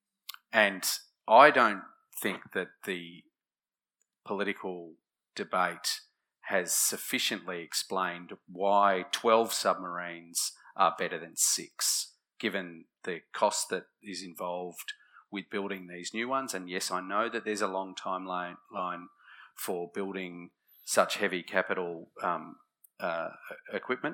And I don't think that the political debate has sufficiently explained why twelve submarines are better than six, given the cost that is involved with building these new ones. And yes, I know that there's a long timeline line for building such heavy capital um, uh, equipment,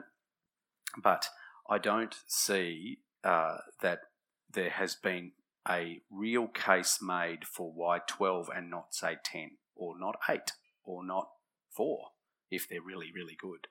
but I don't see uh, that there has been a real case made for why twelve and not, say, ten, or not eight, or not four, if they're really, really good.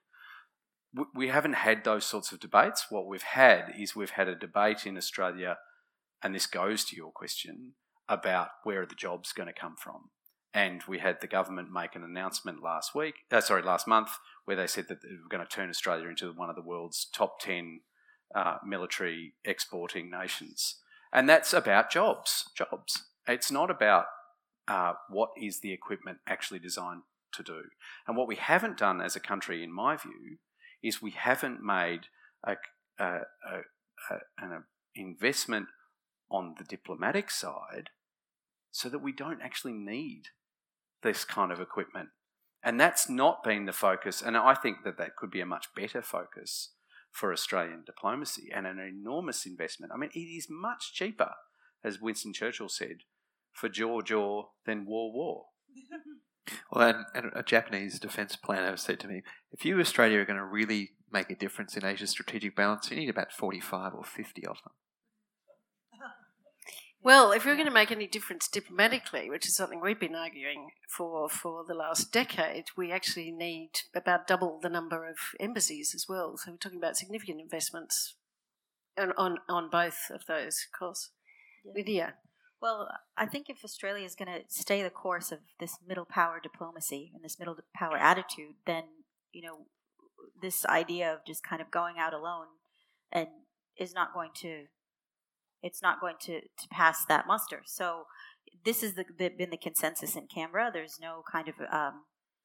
We haven't had those sorts of debates. What we've had is we've had a debate in Australia, and this goes to your question, about where are the jobs going to come from. And we had the government make an announcement last week, uh, sorry, last month, where they said that they were going to turn Australia into one of the world's top ten uh, military exporting nations. And that's about jobs, jobs. It's not about uh, what is the equipment actually designed to do. And what we haven't done as a country, in my view, is we haven't made a, a, a, a, an investment on the diplomatic side so that we don't actually need this kind of equipment. And that's not been the focus, and I think that that could be a much better focus for Australian diplomacy, and an enormous investment. I mean, it is much cheaper, as Winston Churchill said, for jaw jaw than war war.
Well, and, and a Japanese defence planner said to me, if you, Australia, are going to really make a difference in Asia's strategic balance, you need about forty-five or fifty of them.
Well, if we're going to make any difference diplomatically, which is something we've been arguing for for the last decade, we actually need about double the number of embassies as well. So we're talking about significant investments on on, on both of those, of course. Yeah. Lydia.
Well, I think if Australia is going to stay the course of this middle power diplomacy and this middle power attitude, then, you know, this idea of just kind of going out alone and is not going to, it's not going to, to pass that muster. So this has the, the, been the consensus in Canberra. There's no kind of um,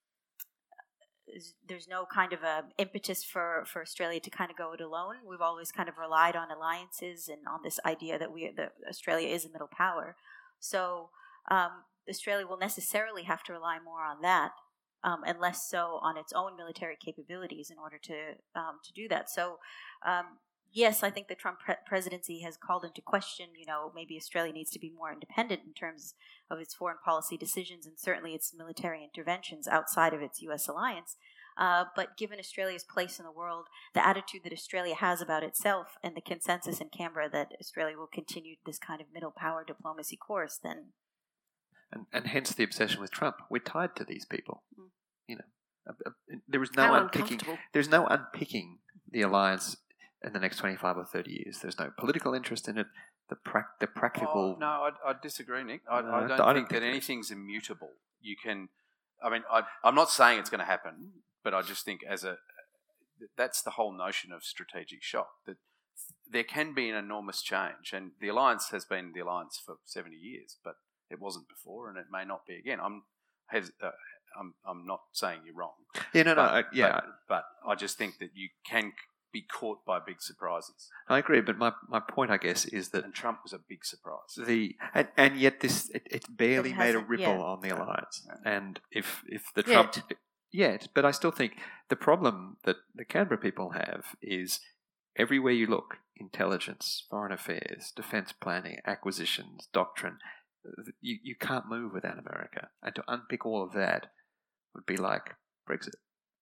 there's no kind of a impetus for, for Australia to kind of go it alone. We've always kind of relied on alliances and on this idea that we that Australia is a middle power. So um, Australia will necessarily have to rely more on that, um, and less so on its own military capabilities in order to um, to do that. So um, yes, I think the Trump pre- presidency has called into question, you know, maybe Australia needs to be more independent in terms of its foreign policy decisions and certainly its military interventions outside of its U S alliance. Uh, but given Australia's place in the world, the attitude that Australia has about itself and the consensus in Canberra that Australia will continue this kind of middle power diplomacy course, then...
And, and hence the obsession with Trump. We're tied to these people. Mm. You know, uh, uh, there is no
How
unpicking. There's no unpicking the alliance in the next twenty-five or thirty years. There's no political interest in it. The pra- the practical.
Oh, no, I, I disagree, Nick. I,
no,
I don't
I
think
don't
that
think
anything's immutable. You can, I mean, I, I'm not saying it's going to happen, but I just think as a that's the whole notion of strategic shock, that there can be an enormous change, and the alliance has been the alliance for seventy years, but it wasn't before, and it may not be again. I'm has, uh, I'm I'm not saying you're wrong.
Yeah, no,
but,
no, uh, yeah,
but, but I just think that you can be caught by big surprises.
I agree, but my, my point, I guess, is that
and Trump was a big surprise.
The and, and yet this it, it barely
it
made a ripple
yeah.
on the alliance. And if if the
Yet.
Trump yet, but I still think the problem that the Canberra people have is everywhere you look, intelligence, foreign affairs, defence planning, acquisitions, doctrine, you you can't move without America. And to unpick all of that would be like Brexit.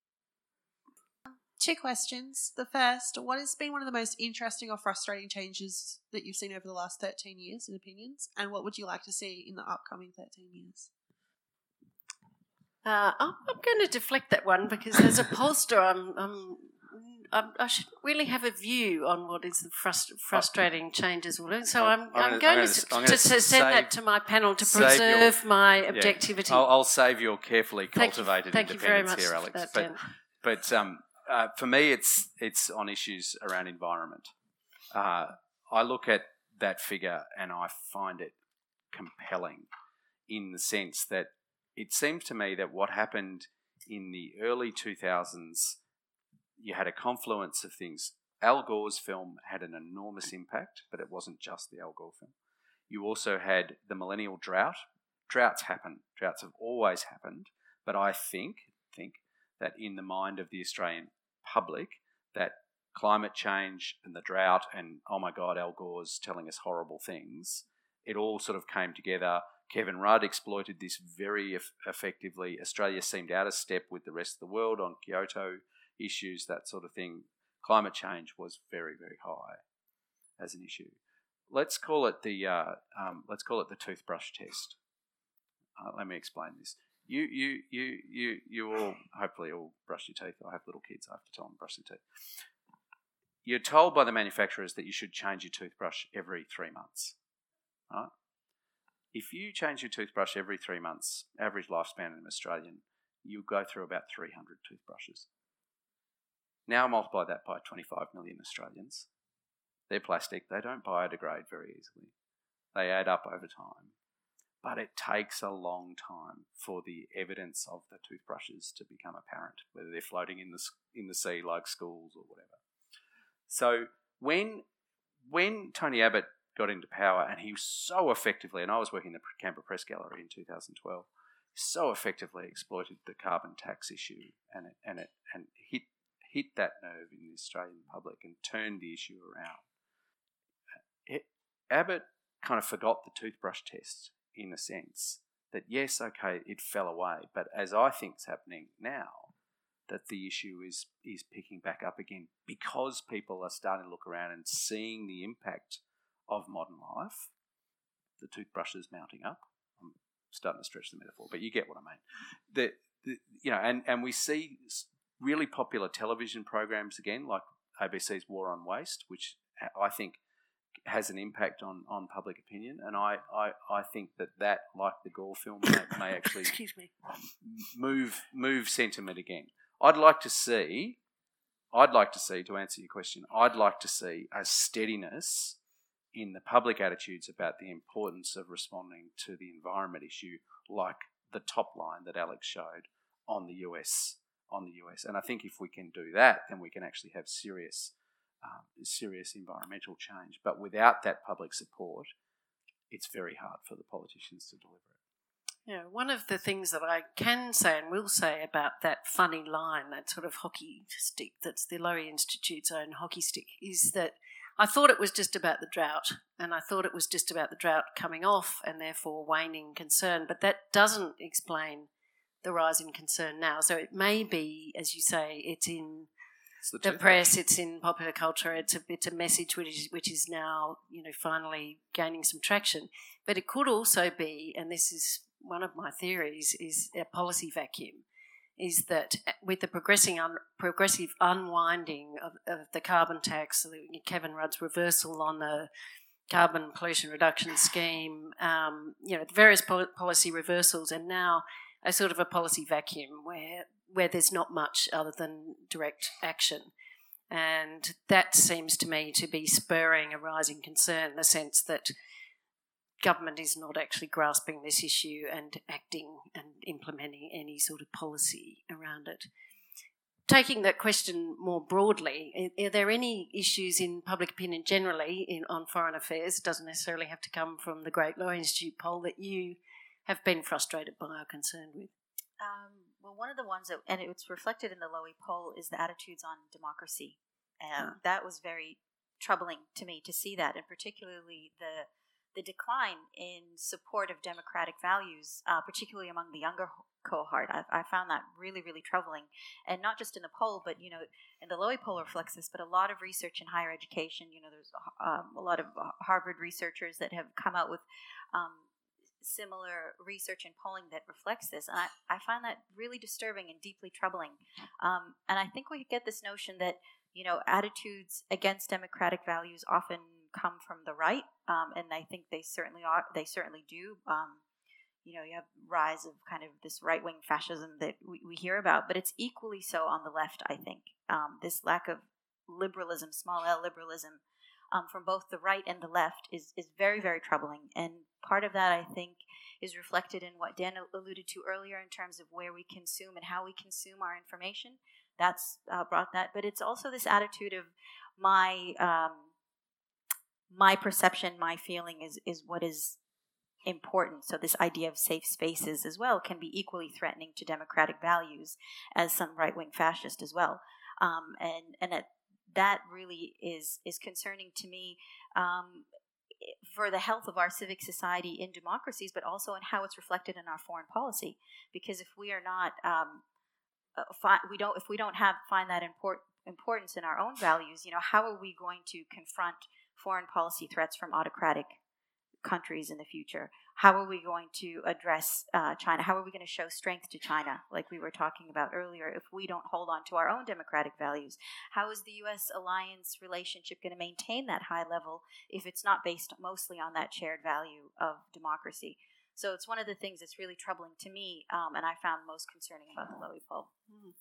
Two questions. The first, what has been one of the most interesting or frustrating changes that you've seen over the last thirteen years in opinions? And what would you like to see in the upcoming thirteen years?
Uh, I'm, I'm going to deflect that one because as a pollster, I'm, I'm I, I should really have a view on what is the frust- frustrating changes we're doing. So I'm, I'm,
I'm
I'm
gonna-
going
I'm
to,
gonna- I'm
to,
gonna
to send
save-
that to my panel to
save your-
preserve my
Yeah.
objectivity.
I'll, I'll save your carefully
Thank you-
cultivated
thank you very
independence
much
here,
for
Alex.
that,
but
Dan.
but um, uh, for me, it's it's on issues around environment. Uh, I look at that figure and I find it compelling in the sense that it seems to me that what happened in the early two thousands, you had a confluence of things. Al Gore's film had an enormous impact, but it wasn't just the Al Gore film. You also had the millennial drought. Droughts happen. Droughts have always happened, but I think think that in the mind of the Australian public, that climate change and the drought and, oh my God, Al Gore's telling us horrible things, it all sort of came together. Kevin Rudd exploited this very eff- effectively. Australia seemed out of step with the rest of the world on Kyoto issues, that sort of thing. Climate change was very, very high as an issue. Let's call it the uh, um, let's call it the toothbrush test. Uh, let me explain this. You you you you you all hopefully all brush your teeth. I have little kids. I have to tell them to brush their teeth. You're told by the manufacturers that you should change your toothbrush every three months. Right? If you change your toothbrush every three months, average lifespan in an Australian, you'll go through about three hundred toothbrushes. Now multiply that by twenty-five million Australians. They're plastic. They don't biodegrade very easily. They add up over time. But it takes a long time for the evidence of the toothbrushes to become apparent, whether they're floating in the in the sea like schools or whatever. So when when Tony Abbott got into power, and he so effectively, and I was working in the Canberra Press Gallery in two thousand twelve, so effectively exploited the carbon tax issue and it, and it and hit hit that nerve in the Australian public and turned the issue around. It, Abbott kind of forgot the toothbrush test in a sense that, yes, okay, it fell away, but as I think is happening now, that the issue is is picking back up again because people are starting to look around and seeing the impact of modern life. The toothbrush is mounting up. I'm starting to stretch the metaphor, but you get what I mean. The, the you know, and, and we see really popular television programs again, like A B C's War on Waste, which I think has an impact on, on public opinion, and I, I, I think that that, like the Gore film, may, may actually
Excuse me.
move move sentiment again. I'd like to see, I'd like to see, to answer your question, I'd like to see a steadiness in the public attitudes about the importance of responding to the environment issue, like the top line that Alex showed on the U S on the U S. And I think if we can do that, then we can actually have serious, um, serious environmental change. But without that public support, it's very hard for the politicians to deliver it.
Yeah, one of the things that I can say and will say about that funny line, that sort of hockey stick that's the Lowy Institute's own hockey stick, is that I thought it was just about the drought, and I thought it was just about the drought coming off and therefore waning concern, but that doesn't explain the rise in concern now. So it may be, as you say, it's in
It's the
the
toothbrush.
press, it's in popular culture, it's a, it's a message which is, which is now, you know, finally gaining some traction. But it could also be, and this is one of my theories, is a policy vacuum, is that with the progressing un, progressive unwinding of, of the carbon tax, Kevin Rudd's reversal on the carbon pollution reduction scheme, um, you know, various pol- policy reversals, and now a sort of a policy vacuum where where there's not much other than direct action. And that seems to me to be spurring a rising concern in the sense that government is not actually grasping this issue and acting and implementing any sort of policy around it. Taking that question more broadly, are there any issues in public opinion generally in, on foreign affairs? It doesn't necessarily have to come from the Great Lowy Institute poll that you have been frustrated by or concerned with?
Um, well, one of the ones that, and it's reflected in the Lowy poll, is the attitudes on democracy. Um,
Oh.
That was very troubling to me to see that, and particularly the the decline in support of democratic values, uh, particularly among the younger cohort. I, I found that really, really troubling, and not just in the poll, but you know, and the Lowy poll reflects this. But a lot of research in higher education, you know, there's um, a lot of Harvard researchers that have come out with um, similar research and polling that reflects this, and I, I find that really disturbing and deeply troubling. Um, and I think we get this notion that you know, attitudes against democratic values often come from the right, um, and I think they certainly are. They certainly do. Um, you know, you have rise of kind of this right-wing fascism that we, we hear about, but it's equally so on the left, I think. Um, this lack of liberalism, small L liberalism, um, from both the right and the left is, is very, very troubling. And part of that, I think, is reflected in what Dan alluded to earlier in terms of where we consume and how we consume our information. That's uh, brought that. But it's also this attitude of my um, my perception, my feeling is, is what is important. So this idea of safe spaces as well can be equally threatening to democratic values as some right-wing fascist as well. Um, and and it, that really is is concerning to me um, for the health of our civic society in democracies, but also in how it's reflected in our foreign policy. Because if we are not, um, uh, fi- we don't, if we don't have find that import, importance in our own values, you know, how are we going to confront foreign policy threats from autocratic countries in the future? How are we going to address uh, China? How are we going to show strength to China, like we were talking about earlier, if we don't hold on to our own democratic values? How is the U S alliance relationship going to maintain that high level if it's not based mostly on that shared value of democracy? So it's one of the things that's really troubling to me, um, and I found most concerning about the Lowy poll. Mm.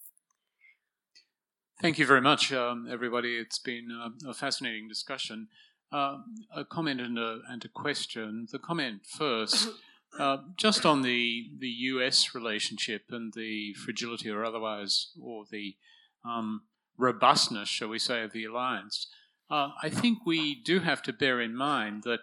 Thank you very much, um, everybody. It's been uh, a fascinating discussion. Uh, a comment and a, and a question. The comment first, uh, just on the the U S relationship and the fragility or otherwise, or the um, robustness, shall we say, of the alliance. Uh, I think we do have to bear in mind that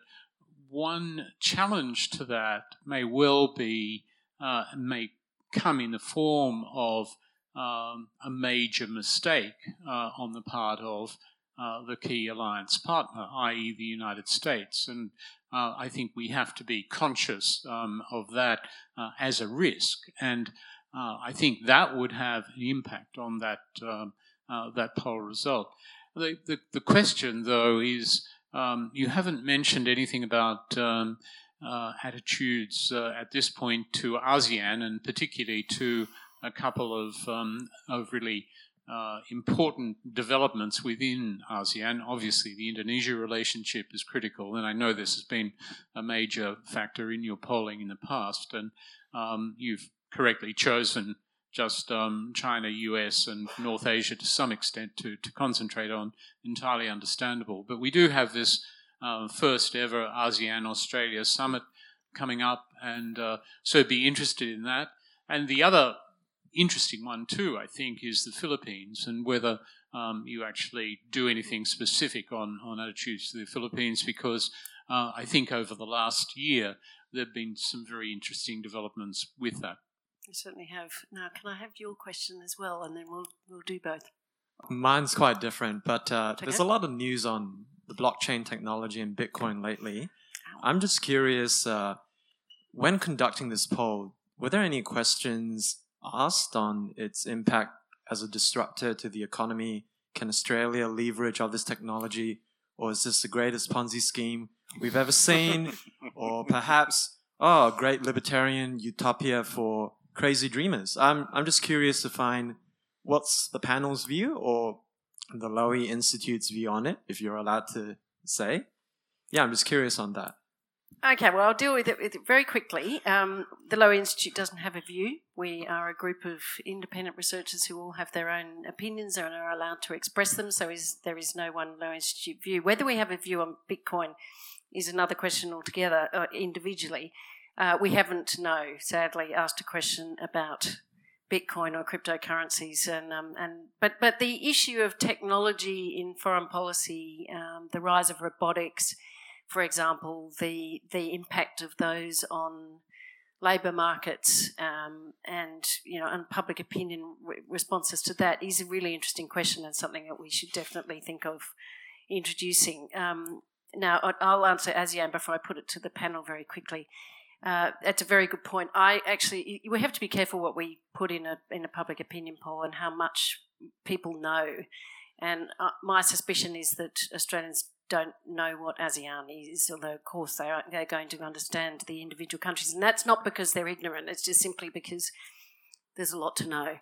one challenge to that may well be, uh, may come in the form of um, a major mistake uh, on the part of Uh, the key alliance partner, that is the United States. And uh, I think we have to be conscious um, of that uh, as a risk. And uh, I think that would have an impact on that um, uh, that poll result. The, the, the question, though, is um, you haven't mentioned anything about um, uh, attitudes uh, at this point to ASEAN, and particularly to a couple of, um, of really Uh, important developments within ASEAN. Obviously, the Indonesia relationship is critical, and I know this has been a major factor in your polling in the past, and um, you've correctly chosen just um, China, U S, and North Asia to some extent to, to concentrate on, entirely understandable. But we do have this uh, first ever ASEAN-Australia summit coming up, and uh, so be interested in that. And the other interesting one too, I think, is the Philippines, and whether um, you actually do anything specific on, on attitudes to the Philippines, because uh, I think over the last year there have been some very interesting developments with that.
You certainly have. Now, can I have your question as well, and then we'll we'll do both.
Mine's quite different, but uh,
Okay.
there's a lot of news on the blockchain technology and Bitcoin lately. I'm just curious, uh, when conducting this poll, were there any questions asked on its impact as a disruptor to the economy? Can Australia leverage all this technology, or is this the greatest Ponzi scheme we've ever seen? Or perhaps, oh, a great libertarian utopia for crazy dreamers? I'm I'm just curious to find what's the panel's view or the Lowy Institute's view on it, if you're allowed to say. Yeah, I'm just curious on that.
Okay, well, I'll deal with it, with it very quickly. Um, the Lowy Institute doesn't have a view. We are a group of independent researchers who all have their own opinions and are allowed to express them, so is, there is no one Lowy Institute view. Whether we have a view on Bitcoin is another question altogether, uh, individually. Uh, we haven't, no, sadly, asked a question about Bitcoin or cryptocurrencies, and um, and but but the issue of technology in foreign policy, um, the rise of robotics, for example, the the impact of those on labour markets, um, and you know, and public opinion re- responses to that is a really interesting question, and something that we should definitely think of introducing. Um, now, I'll answer ASEAN before I put it to the panel very quickly. Uh, that's a very good point. I actually, we have to be careful what we put in a in a public opinion poll and how much people know. And uh, my suspicion is that Australians don't know what ASEAN is, although of course they are, they're going to understand the individual countries, and that's not because they're ignorant. It's just simply because there's a lot to know.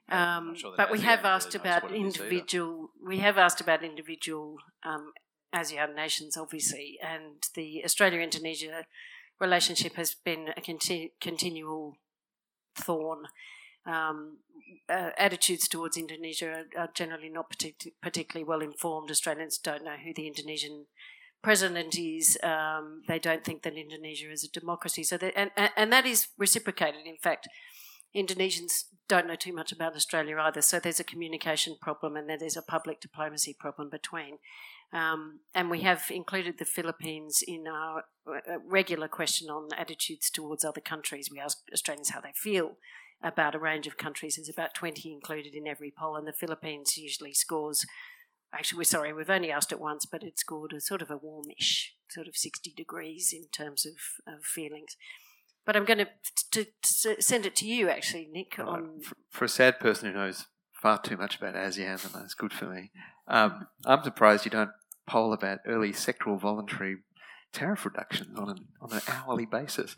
Um,
sure that
but we
ASEAN
have
really
asked
knows
about
what it is either.
individual. We have asked about individual um, ASEAN nations, obviously, and the Australia-Indonesia relationship has been a conti- continual thorn. Um, uh, attitudes towards Indonesia are, are generally not partic- particularly well informed. Australians don't know who the Indonesian president is. Um, they don't think that Indonesia is a democracy. So, they, and, and that is reciprocated. In fact, Indonesians don't know too much about Australia either. So there's a communication problem, and then there's a public diplomacy problem between. Um, and we have included the Philippines in our uh, regular question on attitudes towards other countries. We ask Australians how they feel about a range of countries. There's about twenty included in every poll, and the Philippines usually scores. Actually, we're sorry, we've only asked it once, but it scored a sort of a warmish, sort of sixty degrees in terms of, of feelings. But I'm going to, to, to send it to you, actually, Nick.
Right.
On
For, for a sad person who knows far too much about ASEAN, and that's good for me, um, I'm surprised you don't poll about early sectoral voluntary tariff reductions on an, on an hourly basis.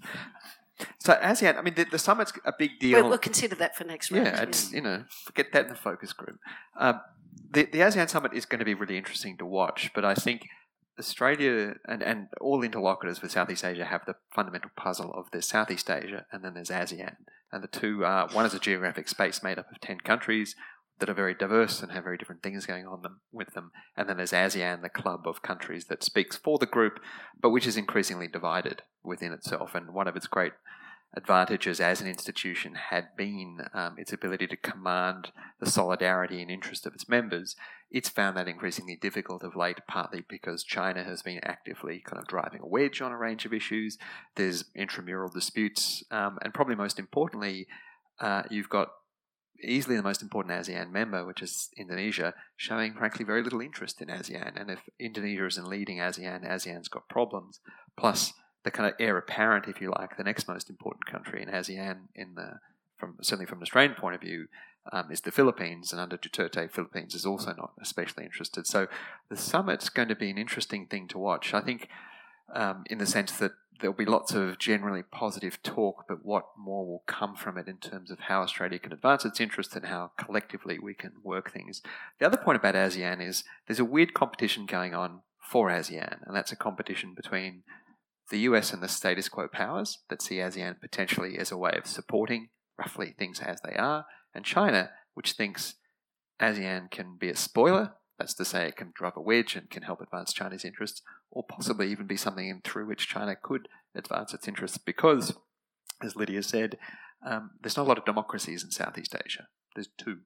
So ASEAN, I mean, the, the summit's a big deal.
We'll, we'll consider that for next round.
Yeah, it's, you know, get that in the focus group. Um, the, the ASEAN summit is going to be really interesting to watch, but I think Australia and, and all interlocutors with Southeast Asia have the fundamental puzzle of there's Southeast Asia and then there's ASEAN. And the two are, one is a geographic space made up of ten countries that are very diverse and have very different things going on them, with them. And then there's ASEAN, the club of countries that speaks for the group, but which is increasingly divided within itself. And one of its great advantages as an institution had been um, its ability to command the solidarity and interest of its members. It's found that increasingly difficult of late, partly because China has been actively kind of driving a wedge on a range of issues. There's intramural disputes, um, and probably most importantly, uh, you've got easily the most important ASEAN member, which is Indonesia, showing frankly very little interest in ASEAN. And if Indonesia isn't leading ASEAN, ASEAN's got problems. Plus, the kind of heir apparent, if you like, the next most important country in ASEAN, in the from certainly from an Australian point of view, um, is the Philippines, and under Duterte, Philippines is also not especially interested. So the summit's going to be an interesting thing to watch. I think um, in the sense that there'll be lots of generally positive talk, but what more will come from it in terms of how Australia can advance its interests and how collectively we can work things. The other point about ASEAN is there's a weird competition going on for ASEAN, and that's a competition between the U S and the status quo powers that see ASEAN potentially as a way of supporting roughly things as they are, and China, which thinks ASEAN can be a spoiler, that's to say it can drop a wedge and can help advance China's interests, or possibly even be something in through which China could advance its interests because, as Lydia said, um, there's not a lot of democracies in Southeast Asia. There's two,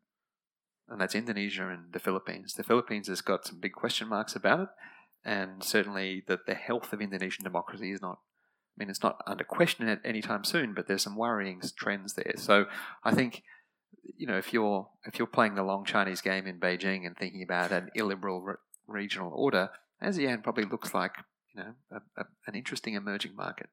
and that's Indonesia and the Philippines. The Philippines has got some big question marks about it, and certainly that the health of Indonesian democracy is not, I mean, it's not under question at any time soon, but there's some worrying trends there. So I think, you know, if you're if you're playing the long Chinese game in Beijing and thinking about an illiberal re- regional order, ASEAN probably looks like, you know, a, a, an interesting emerging market.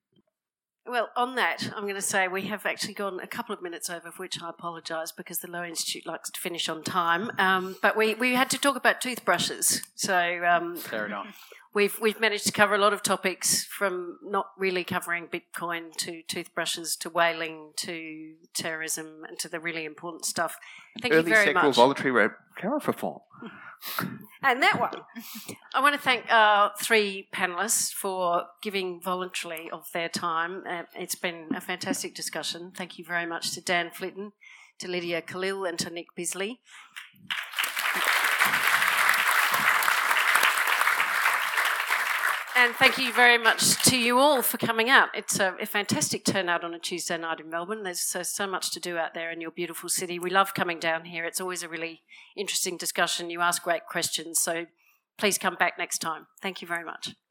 Well, on that, I'm going to say we have actually gone a couple of minutes over, for which I apologise because the Low Institute likes to finish on time. Um, but we, we had to talk about toothbrushes. So um,
Fair enough.
We've we've managed to cover a lot of topics, from not really covering Bitcoin to toothbrushes to whaling to terrorism and to the really important stuff. Thank
Early
you very
sexual
much.
voluntary tariff reform.
And that one. I want to thank our three panellists for giving voluntarily of their time. Uh, it's been a fantastic discussion. Thank you very much to Dan Flitton, to Lydia Khalil and to Nick Bisley. And thank you very much to you all for coming out. It's a, a fantastic turnout on a Tuesday night in Melbourne. There's so, so much to do out there in your beautiful city. We love coming down here. It's always a really interesting discussion. You ask great questions, so please come back next time. Thank you very much.